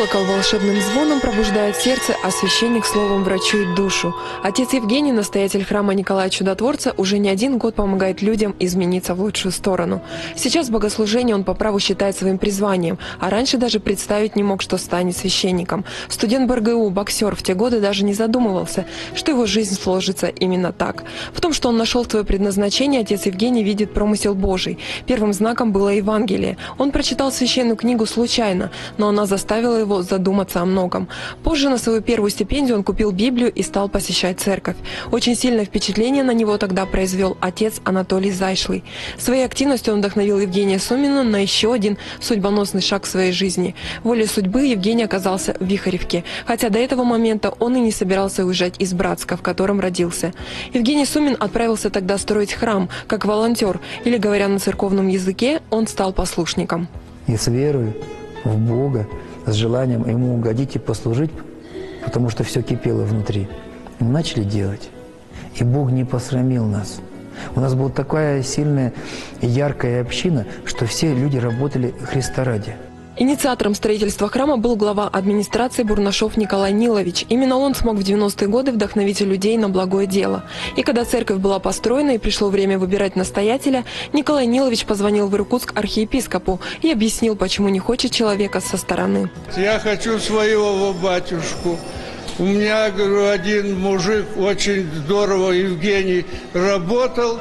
Колокол волшебным звоном пробуждает сердце, а священник словом врачует душу. Отец Евгений, настоятель храма Николая Чудотворца, уже не один год помогает людям измениться в лучшую сторону. Сейчас богослужение он по праву считает своим призванием, а раньше даже представить не мог, что станет священником. Студент БРГУ, боксер, в те годы даже не задумывался, что его жизнь сложится именно так. В том, что он нашел свое предназначение, отец Евгений видит промысел Божий. Первым знаком было Евангелие. Он прочитал священную книгу случайно, но она заставила его задуматься о многом. Позже на свою первую стипендию он купил Библию и стал посещать церковь. Очень сильное впечатление на него тогда произвел отец Анатолий Зайшлый. Своей активностью он вдохновил Евгения Сумина на еще один судьбоносный шаг в своей жизни. Волей судьбы Евгений оказался в Вихоревке, хотя до этого момента он и не собирался уезжать из Братска, в котором родился. Евгений Сумин отправился тогда строить храм, как волонтер, или, говоря на церковном языке, он стал послушником. И с верой в Бога, с желанием Ему угодить и послужить, потому что все кипело внутри. Мы начали делать, и Бог не посрамил нас. У нас была такая сильная и яркая община, что все люди работали Христа ради. Инициатором строительства храма был глава администрации Бурнашов Николай Нилович. Именно он смог в 90-е годы вдохновить людей на благое дело. И когда церковь была построена и пришло время выбирать настоятеля, Николай Нилович позвонил в Иркутск архиепископу и объяснил, почему не хочет человека со стороны. Я хочу своего батюшку. У меня, говорю, один мужик очень здорово, Евгений, работал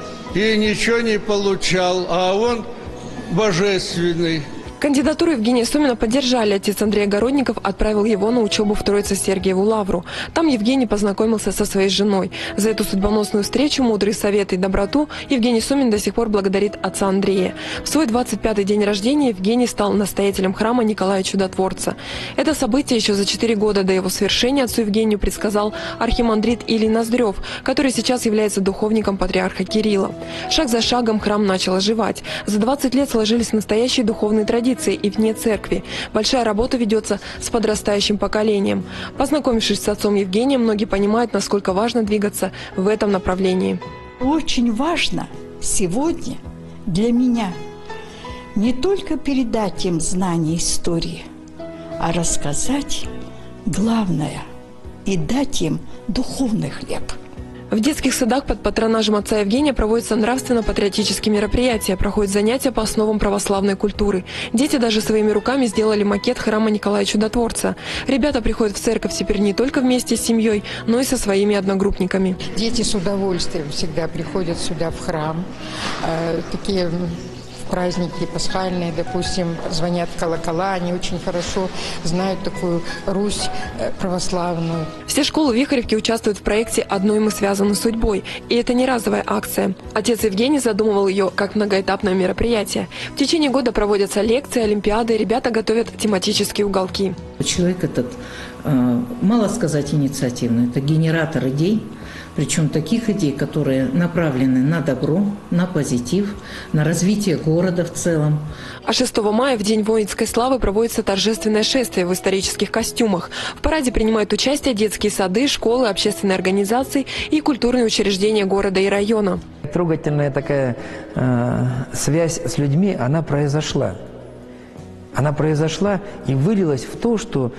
и ничего не получал, а он божественный. Кандидатуру Евгения Сумина поддержали. Отец Андрей Огородников отправил его на учебу в Троице-Сергиеву лавру. Там Евгений познакомился со своей женой. За эту судьбоносную встречу, мудрые советы и доброту Евгений Сумин до сих пор благодарит отца Андрея. В свой 25-й день рождения Евгений стал настоятелем храма Николая Чудотворца. Это событие еще за 4 года до его свершения отцу Евгению предсказал архимандрит Илий Ноздрев, который сейчас является духовником патриарха Кирилла. Шаг за шагом храм начал оживать. За 20 лет сложились настоящие духовные традиции и вне церкви. Большая работа ведется с подрастающим поколением. Познакомившись с отцом Евгением, многие понимают, насколько важно двигаться в этом направлении. Очень важно сегодня для меня не только передать им знания истории, а рассказать главное и дать им духовный хлеб. В детских садах под патронажем отца Евгения проводятся нравственно-патриотические мероприятия, проходят занятия по основам православной культуры. Дети даже своими руками сделали макет храма Николая Чудотворца. Ребята приходят в церковь теперь не только вместе с семьей, но и со своими одногруппниками. Дети с удовольствием всегда приходят сюда в храм. Такие праздники пасхальные, допустим, звонят колокола, они очень хорошо знают такую Русь православную. Все школы Вихоревки участвуют в проекте «Одной мы связаны судьбой». И это не разовая акция. Отец Евгений задумывал ее как многоэтапное мероприятие. В течение года проводятся лекции, олимпиады, ребята готовят тематические уголки. Человек этот, мало сказать инициативный, это генератор идей. Причем таких идей, которые направлены на добро, на позитив, на развитие города в целом. А 6 мая, в День воинской славы, проводится торжественное шествие в исторических костюмах. В параде принимают участие детские сады, школы, общественные организации и культурные учреждения города и района. Трогательная такая связь с людьми, она произошла. Она произошла и вылилась в то, что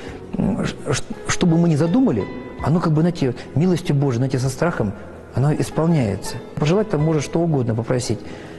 бы мы ни задумали, оно как бы, знаете, милостью Божией, знаете, со страхом, оно исполняется. Пожелать там может что угодно попросить.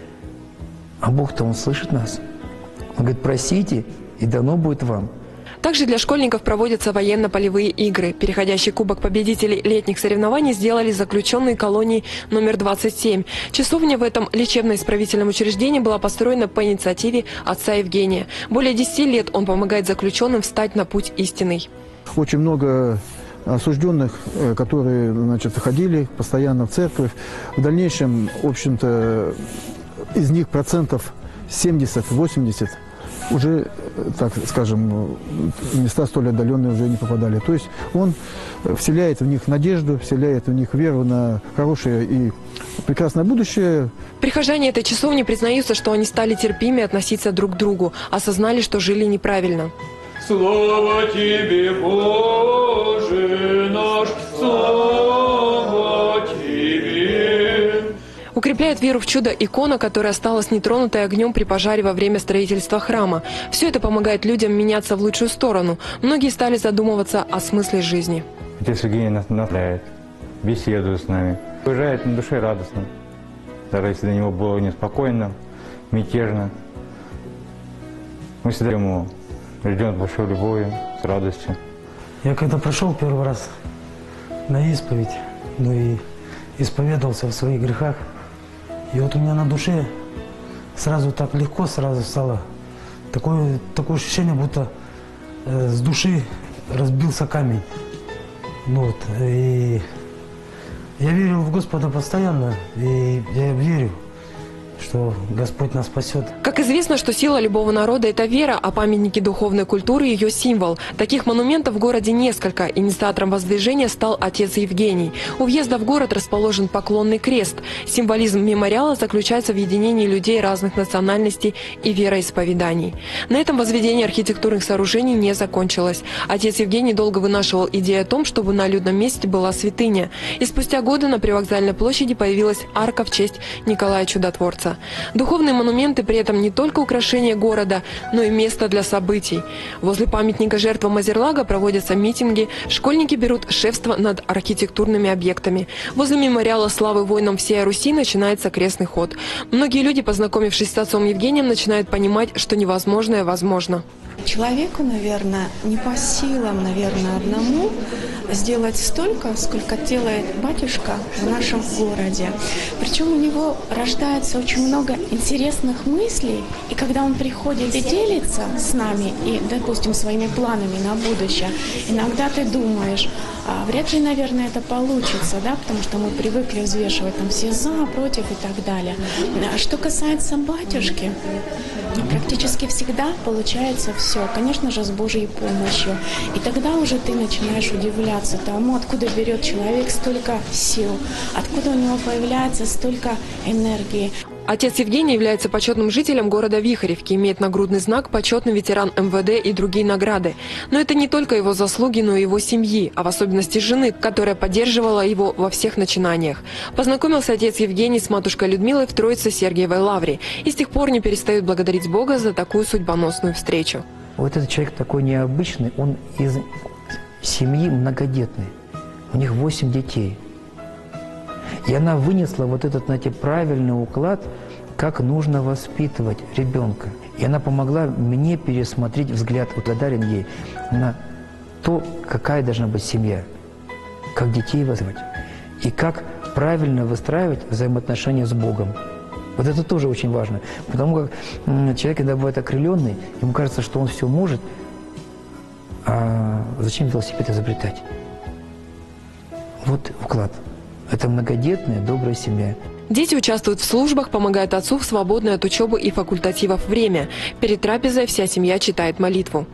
А Бог-то, Он слышит нас. Он говорит, просите, и дано будет вам. Также для школьников проводятся военно-полевые игры. Переходящий кубок победителей летних соревнований сделали заключенные колонии номер 27. Часовня в этом лечебно-исправительном учреждении была построена по инициативе отца Евгения. Более 10 лет он помогает заключенным встать на путь истинный. Очень много осужденных, которые, значит, ходили постоянно в церковь. В дальнейшем, в общем-то, из них процентов 70-80 уже, так скажем, в места столь отдаленные уже не попадали. То есть он вселяет в них надежду, вселяет в них веру на хорошее и прекрасное будущее. Прихожане этой часовни признаются, что они стали терпимее относиться друг к другу, осознали, что жили неправильно. Слава Тебе, Боже наш, слава Тебе! Укрепляет веру в чудо икона, которая осталась нетронутой огнем при пожаре во время строительства храма. Все это помогает людям меняться в лучшую сторону. Многие стали задумываться о смысле жизни. Отец Евгений нас наставляет, беседует с нами, уезжает на душе радостно. Даже если для него было неспокойно, мятежно, мы всегда ему ждем с большой любовью, с радостью. Я когда пришел первый раз на исповедь, и исповедовался в своих грехах, и вот у меня на душе сразу так легко сразу стало такое ощущение, будто с души разбился камень. И я верил в Господа постоянно, и я верю, что Господь нас спасет. Как известно, что сила любого народа – это вера, а памятники духовной культуры – ее символ. Таких монументов в городе несколько. Инициатором воздвижения стал отец Евгений. У въезда в город расположен поклонный крест. Символизм мемориала заключается в единении людей разных национальностей и вероисповеданий. На этом возведение архитектурных сооружений не закончилось. Отец Евгений долго вынашивал идею о том, чтобы на людном месте была святыня. И спустя годы на Привокзальной площади появилась арка в честь Николая Чудотворца. Духовные монументы при этом не только украшение города, но и место для событий. Возле памятника жертвам Озерлага проводятся митинги, школьники берут шефство над архитектурными объектами. Возле мемориала славы воинам всей Руси начинается крестный ход. Многие люди, познакомившись с отцом Евгением, начинают понимать, что невозможное возможно. Человеку, наверное, не по силам, одному сделать столько, сколько делает батюшка в нашем городе. Причем у него рождается очень много интересных мыслей, и когда он приходит и делится с нами, и, допустим, своими планами на будущее, иногда ты думаешь, вряд ли, наверное, это получится, да, потому что мы привыкли взвешивать там все за, против и так далее. Что касается батюшки, практически всегда получается все, конечно же, с Божьей помощью. И тогда уже ты начинаешь удивляться тому, откуда берет человек столько сил, откуда у него появляется столько энергии. Отец Евгений является почетным жителем города Вихоревки, имеет нагрудный знак «Почетный ветеран МВД» и другие награды. Но это не только его заслуги, но и его семьи, а в особенности жены, которая поддерживала его во всех начинаниях. Познакомился отец Евгений с матушкой Людмилой в Троице-Сергиевой лавре и с тех пор не перестает благодарить Бога за такую судьбоносную встречу. Вот этот человек такой необычный, он из семьи многодетной. У них 8 детей. И она вынесла вот этот, знаете, правильный уклад, как нужно воспитывать ребенка. И она помогла мне пересмотреть взгляд, благодарен ей, на то, какая должна быть семья, как детей воспитывать и как правильно выстраивать взаимоотношения с Богом. Вот это тоже очень важно, потому как человек, когда бывает окрыленный, ему кажется, что он все может, а зачем велосипед изобретать? Вот вклад. Это многодетная, добрая семья. Дети участвуют в службах, помогают отцу в свободное от учебы и факультативов время. Перед трапезой вся семья читает молитву.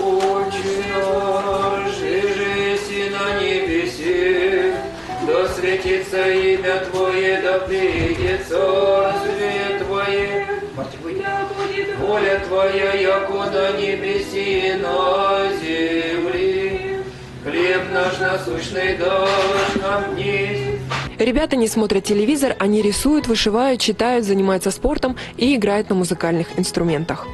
Да светится имя Твое, да придет Царствие Твое. Воля Твоя, яко на небеси и на земли. Хлеб наш насущный дашь нам днесь. Ребята не смотрят телевизор, они рисуют, вышивают, читают, занимаются спортом и играют на музыкальных инструментах.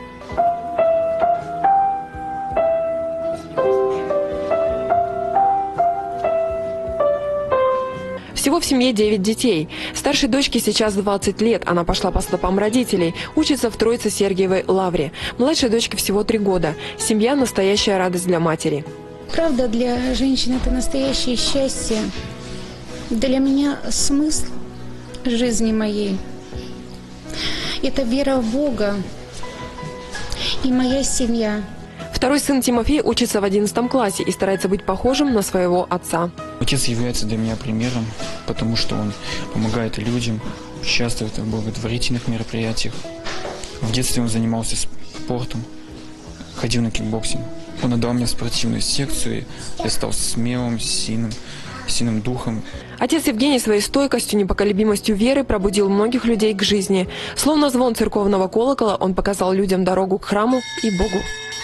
Всего в семье 9 детей. Старшей дочке сейчас 20 лет. Она пошла по стопам родителей. Учится в Троице-Сергиевой лавре. Младшей дочке всего 3 года. Семья – настоящая радость для матери. Правда, для женщины это настоящее счастье. Для меня смысл жизни моей – это вера в Бога и моя семья. Второй сын Тимофей учится в 11 классе и старается быть похожим на своего отца. Отец является для меня примером, потому что он помогает людям, участвует в благотворительных мероприятиях. В детстве он занимался спортом, ходил на кикбоксинг. Он отдал мне спортивную секцию, я стал смелым, сильным духом. Отец Евгений своей стойкостью, непоколебимостью веры пробудил многих людей к жизни. Словно звон церковного колокола, он показал людям дорогу к храму и Богу.